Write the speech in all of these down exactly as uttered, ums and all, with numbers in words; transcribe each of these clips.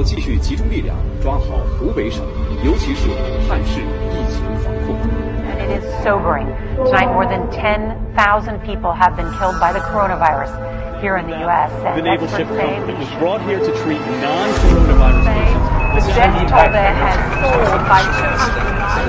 继续集中力量抓好湖北省，尤其是汉市疫情防控。 And it is sobering. Tonight, more than ten thousand people have been killed by the coronavirus here in the U S. The naval ship was brought here to treat non-coronavirus patients. The death toll there has soared by two hundred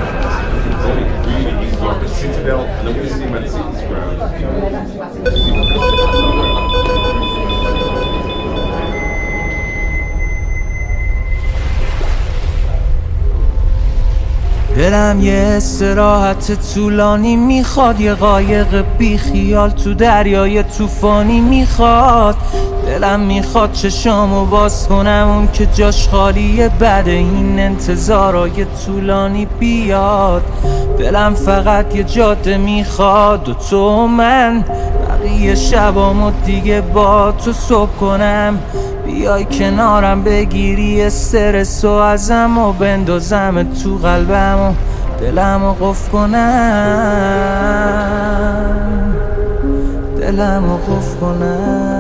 دلم یه استراحت طولانی میخواد، یه قایق بی خیال تو دریای طوفانی میخواد. دلم میخواد چشامو باز کنم، اون که جاش خالیه بعد این انتظارای طولانی بیاد. دلم فقط یه جاده میخواد و تو من، بقیه شبامو دیگه با تو صبح کنم. بیای کنارم بگیری استرسو ازم و بندازم تو قلبم و دلمو قفل کنم، دلمو قفل کنم.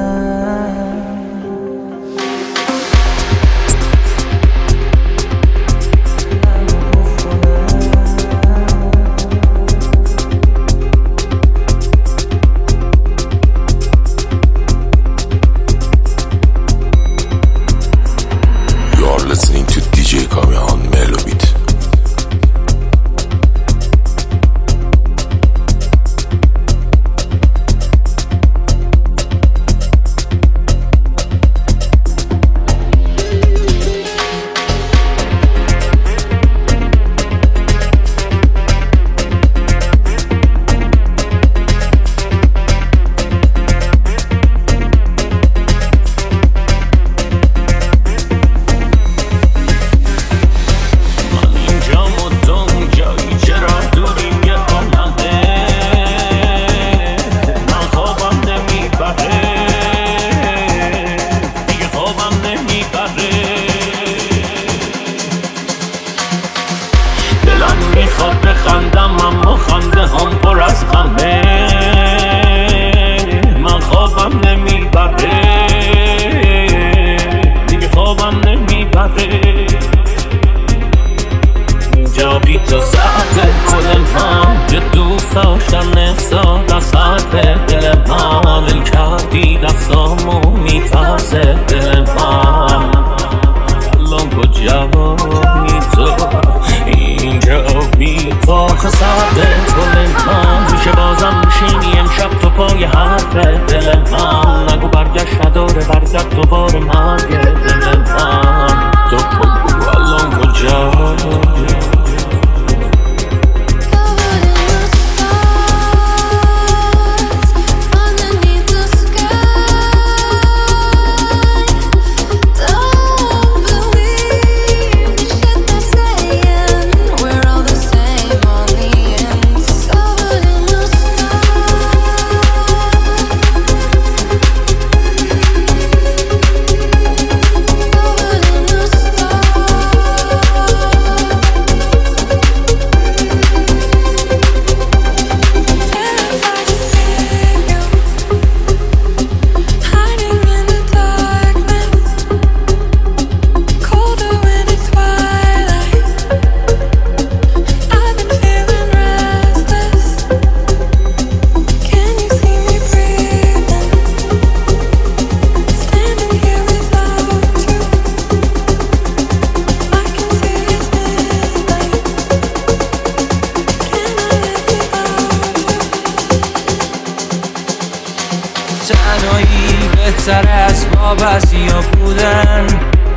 تنهایی بهتر از وابستیا بودن،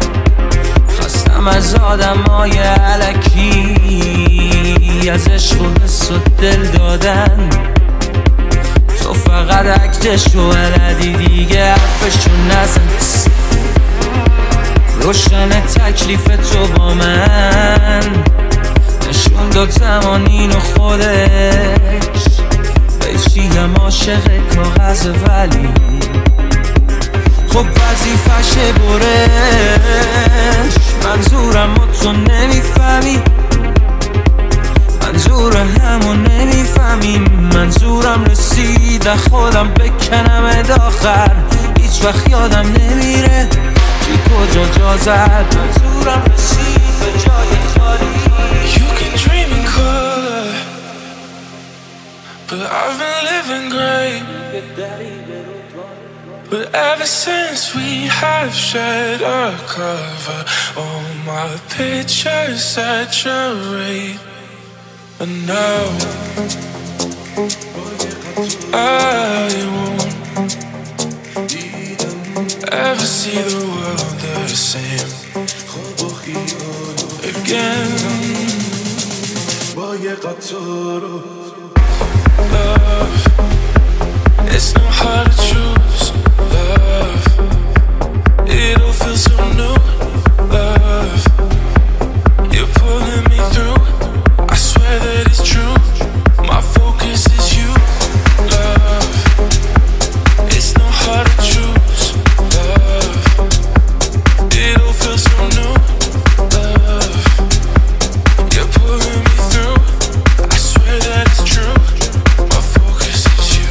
خستم از آدمای الکی، از عشق و حس و دل دادن. تو فقط عکتشو بلدی دیگه حرفشو نزن، روشن تکلیف تو با من نشون داد زمانین و خودش بشیم عاشق کاغذ، ولی خب وظیفشه برش. منظورم و تو نمیفهمی، منظور همون نمیفهمی. منظورم رسید خودم بکنم داخر، هیچ وقت یادم نمیره رفتی کجا جا زد منظورم رسید به جای خالی. You can dream in color, but I've been living great. But ever since we have shared a cover, all my pictures saturate. And now I won't ever see the world the same again. Love, it's not hard to choose. Love, it all feels so new. Love, you're pulling me through. I swear that it's true. My focus is you. Love, it's not hard to choose. Love, it all feels so new. Love, you're pulling me through. I swear that it's true. My focus is you.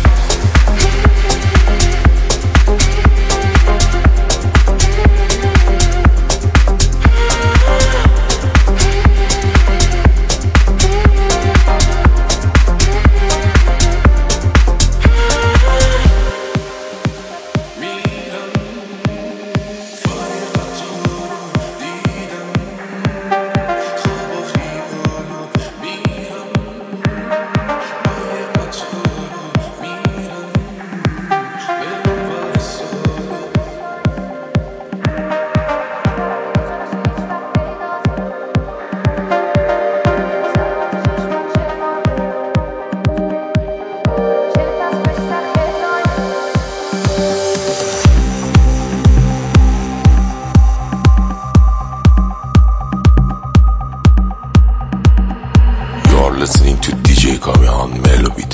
Listening to دی جی Kavihan Melobit.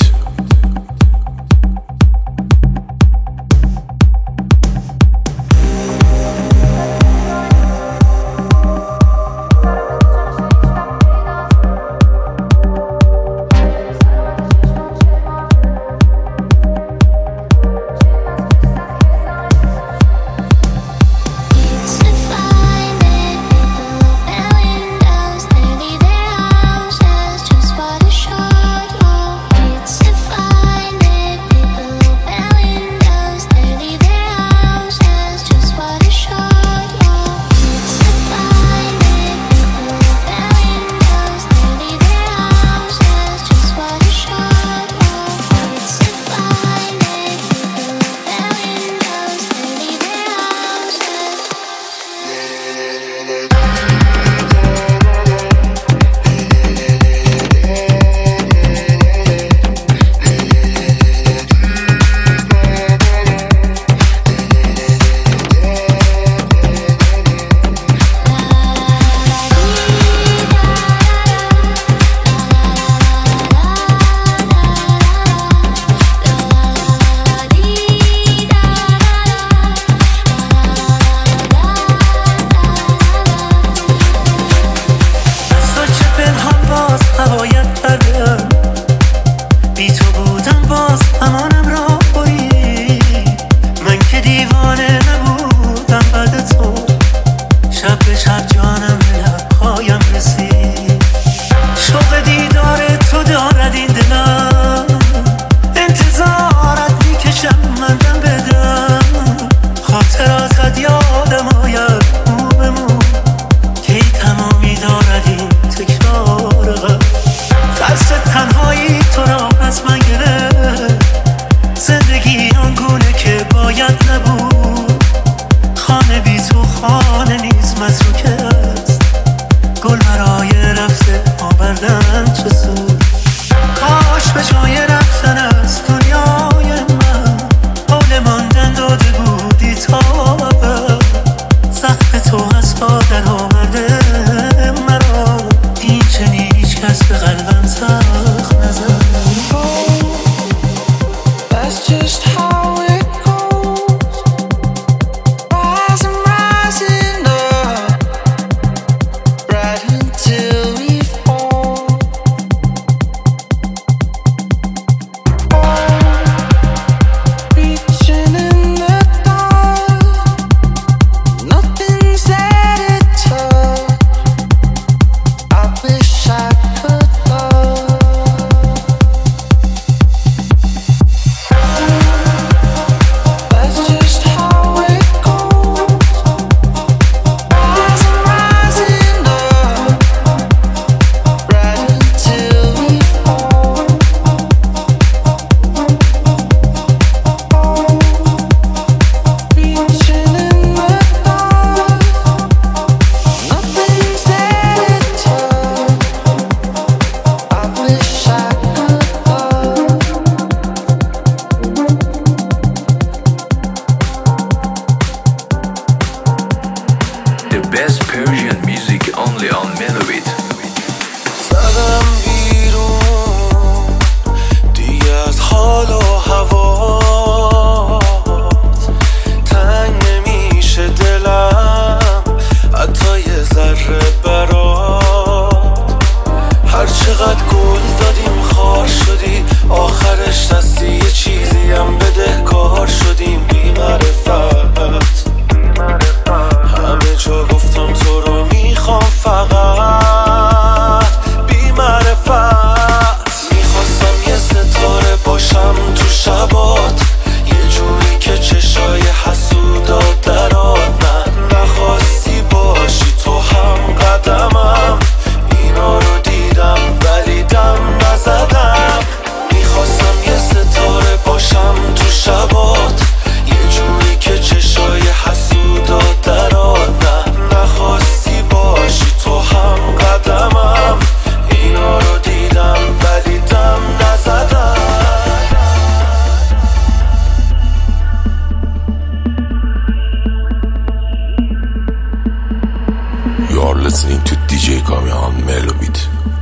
ملو بیت.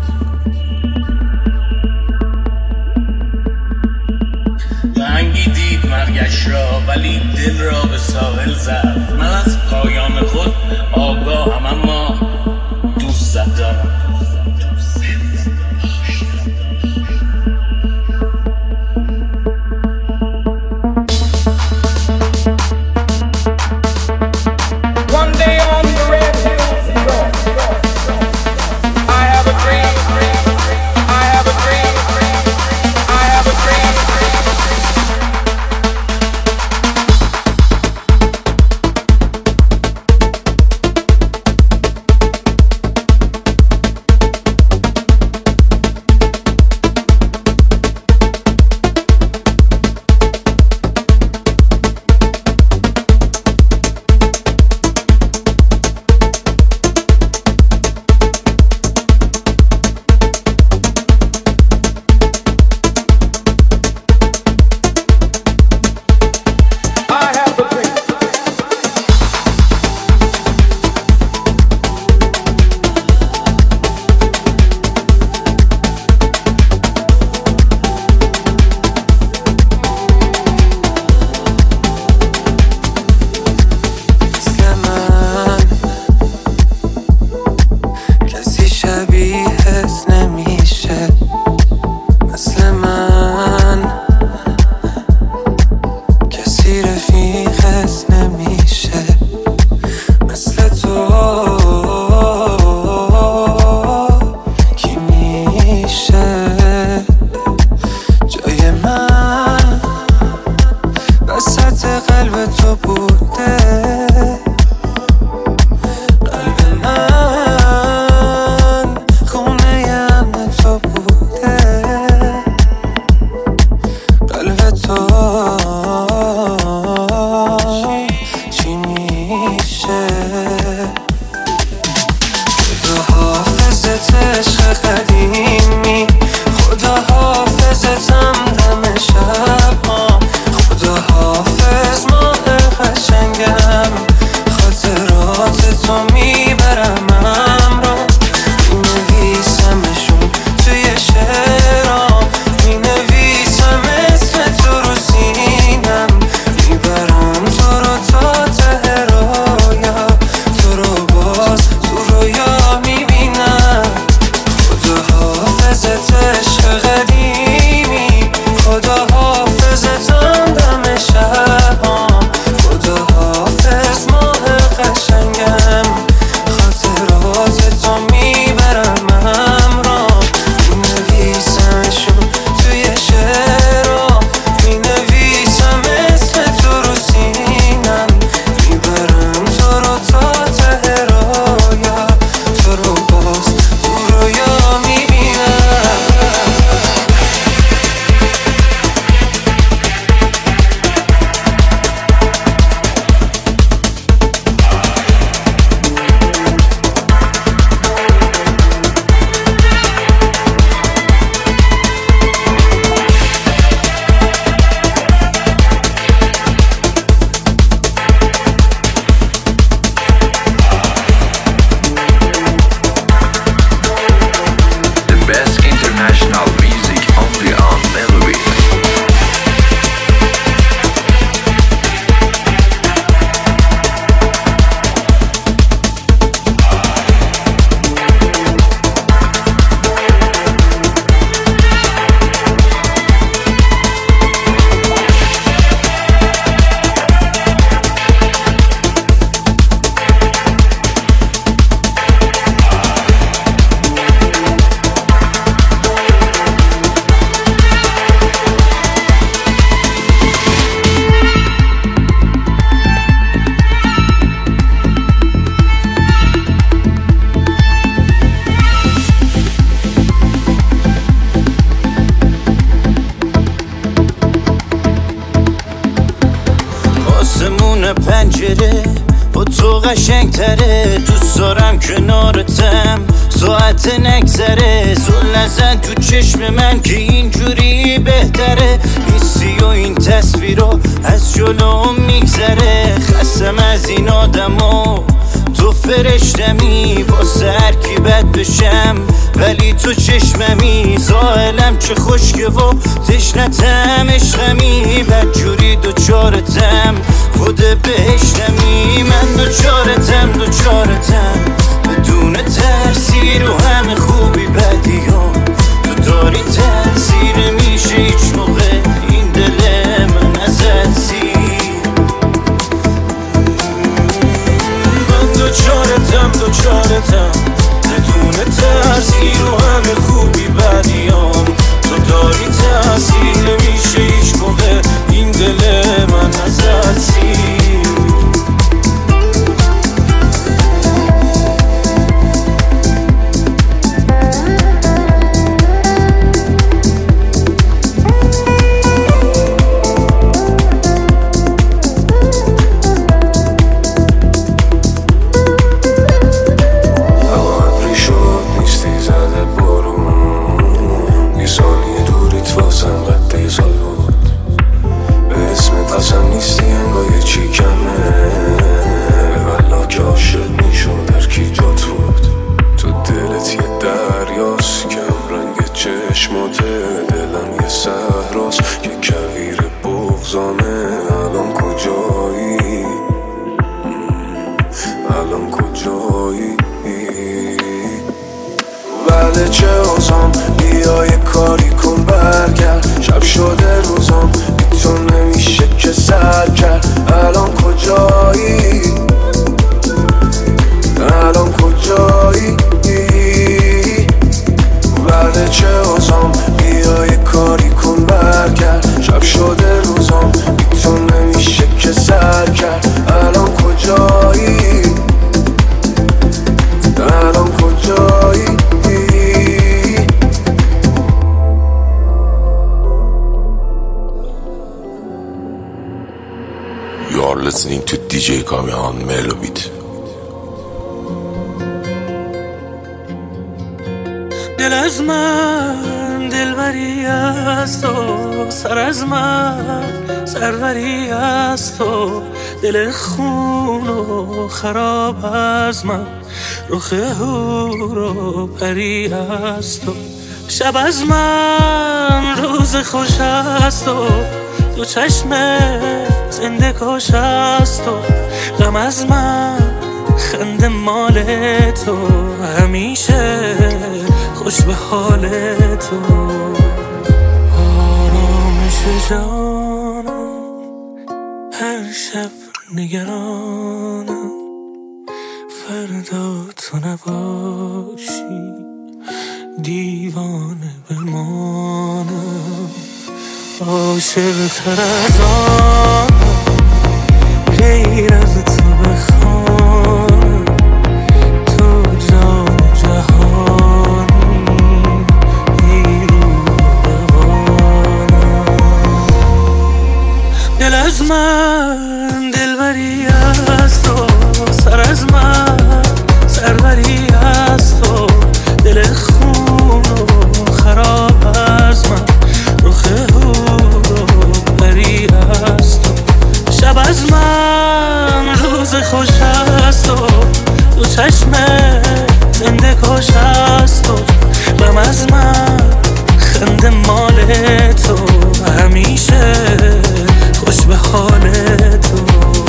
رنگی دید مرگش را ولی دل را به ساحل زد. من از پایان خود آگاهم اما دوست دارم. پنجره با تو قشنگ تره، دوست دارم کنارتم ساعت نگذره. زل نزن تو چشم من که اینجوری بهتره، نیستی و این تصویرها از جلوم میگذره. خستم از این آدم ها تو فرشتمی واسه هر کی بد بشم، ولی تو چشممی زائلم چه خشکه و تشنتم عشقمی، بدجوری دوچارتم خود بهشتمی، من دوچارتم دوچارتم بدون ترسی رو همه خوبی بدیام، تو داری تاثیر میشه هیچ موقع این دل من ازت سیر، من دوچارتم دوچارتم بدون ترسی رو همه خوبی بدیام، تو داری تاثیر میشه هیچ موقع این دل من ازت سیر. Listening to دی جی کامیهان ملو بیت. دل از من دلبری است و سر از من سروری است و دل خون و خراب از من رخ هور و پری است و شب از من روز خوش است و دو چشم زنده کاش است و غم از من خنده مال تو همیشه خوش به حال تو آرامش جانم هر شب نگرانم فردا تو نباشی دیوانه بمانم عاشق تر از آنم غیر از تو بخوانم تو جان جهانی ای رو بوانم دل از من دلبری است و سر از من سروری است و دل خون و خراب از من رخ هور و پری است و شب از من روز خوش است و دو چشم زنده کاش است و غم از من خنده مال تو همیشه خوش به حال تو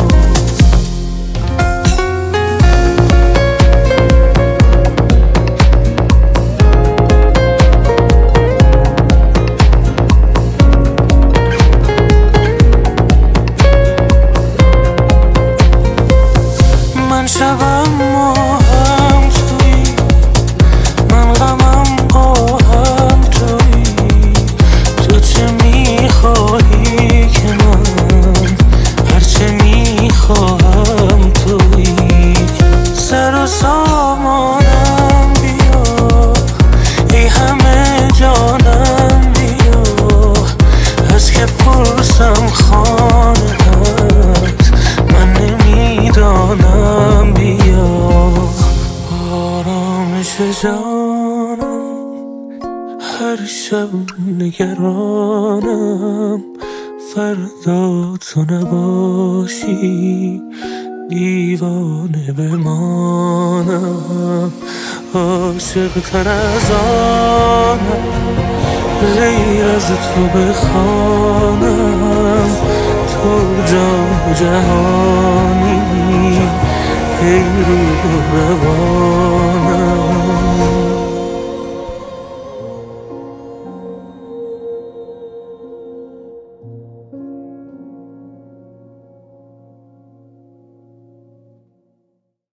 شبم ما هم توی من غمم با هم توی تو چه میخواهی که من هرچه میخواهم توی سر و سامانم بیا ای همه جانم بیا از که پرسم خانه هست من نمیدانم جانم هر شب نگرانم فردا تو نباشی دیوانه بمانم، عاشق تر از آنم، غیر از تو بخوانم. تو جان جهانی ای رو روانی.